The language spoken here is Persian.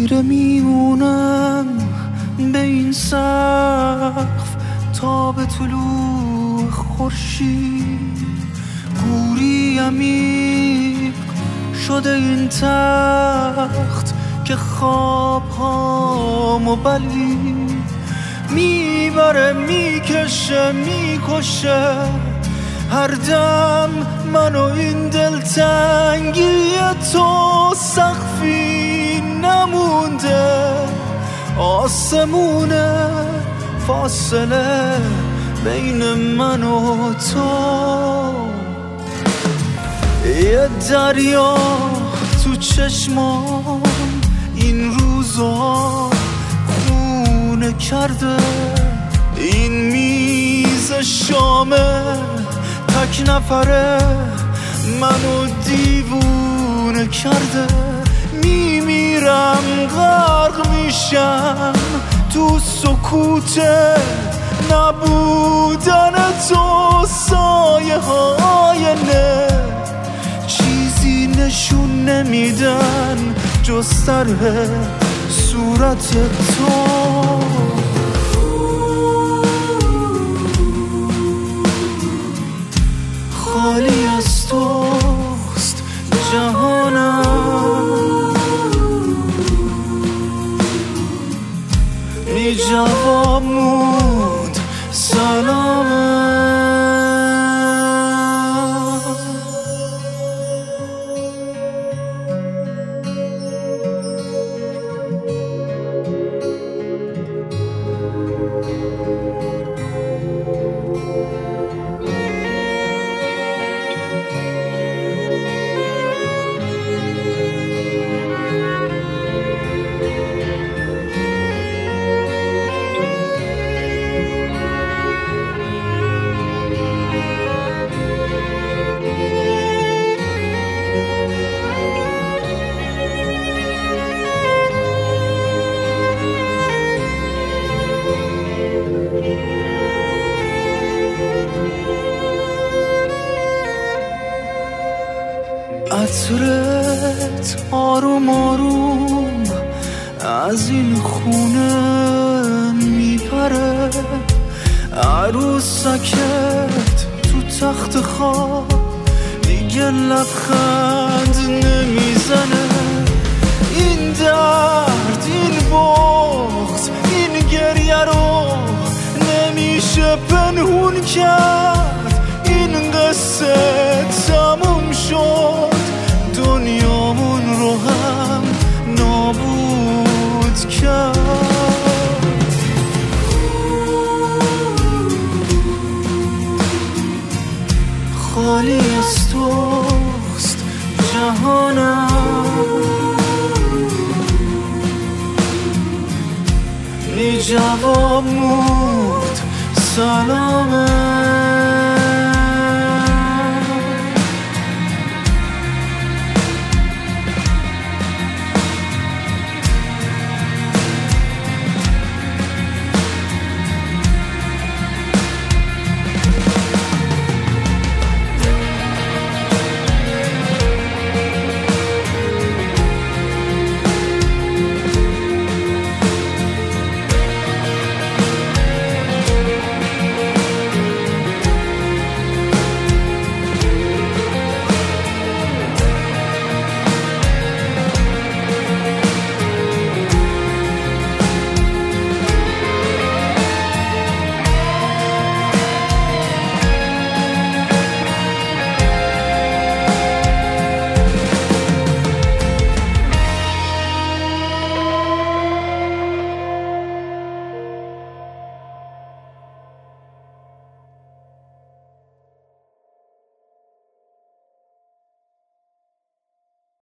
خیره میمونم به این سقف تا به طلوع خورشید. گوری عمیق شده این تخت که خوابهامو بلید میبره، میکشه، میکشه هر دم منو این دلتنگی تو. سقفی نمونده، آسمونه فاصله بین من و تو. یه دریا تو چشمام این روزا خونه کرده، این میز شامه تک نفره منو دیوونه کرده. میمیرم غرق میشم تو سکوت نبودن تو. سایه های نه چیزی نشون نمیدن جز طرح صورت تو. خالی از توست جهانم، بی جواب موند سلامم. عطرت آروم آروم از این خونه میپره، عروسکت تو تخت خواب دیگه لبخند نمیزنه. این درد، این بغض، این گریه رو نمیشه پنهون کرد. این قصه تموم شد، دنیامون رو هم نابود کرد. خالی از توست جهانم، بی جواب موند سلامم.